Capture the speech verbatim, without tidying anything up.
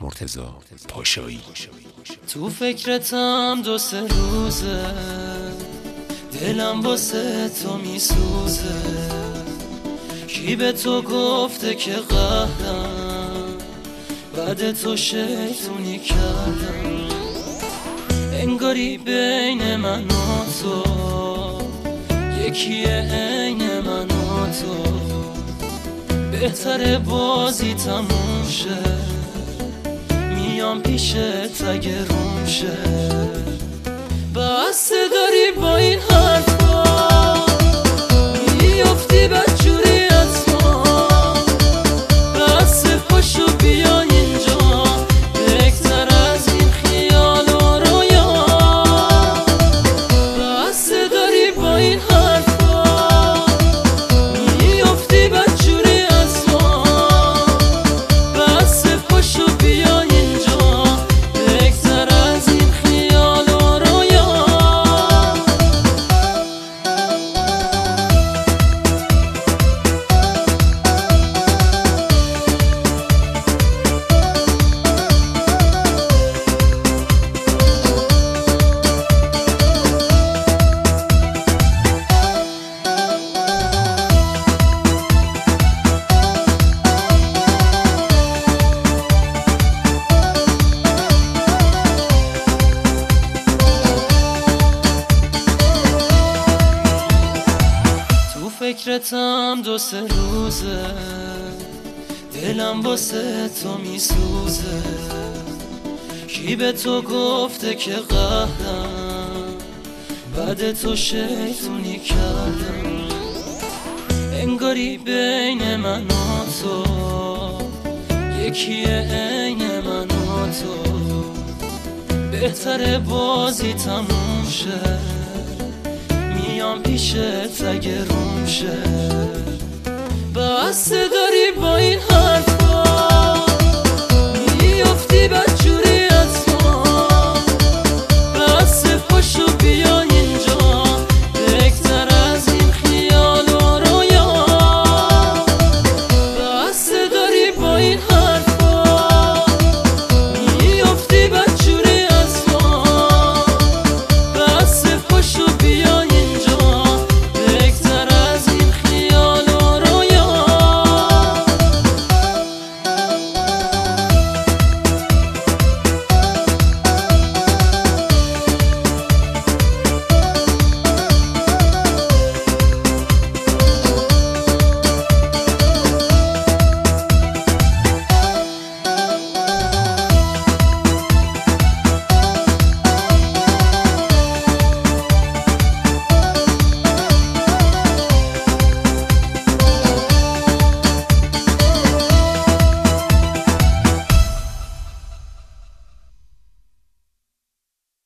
مرتضی پاشایی. تو فکرتم دو سه روزه، دلم واسه تو میسوزه. کی به تو گفته که قهرم، بعد تو شیطونی کردم. انگاری بین من و تو یکیه، عین من و تو. بهتره بازی تموم شه، میام پیشت اگه روم شه. بس داری با این حرفا میافتی بدجوری از ما. بس پاشو بیا اینجا، بهتر از این خیال و رویا. بس داری با این حرفا میافتی بدجوری از ما. بس پاشو بیا اینجا، بهتر از این خیال و رویا. فکرتم دو سه روزه، دلم واسه تو میسوزه. کی به تو گفته که قهرم، بعد تو شیطونی کردم. انگاری بین من و تو یکیه، عین من و تو. بهتره بازی تموم شه، میام پیشت اگه روم شه. بس داری با این حرف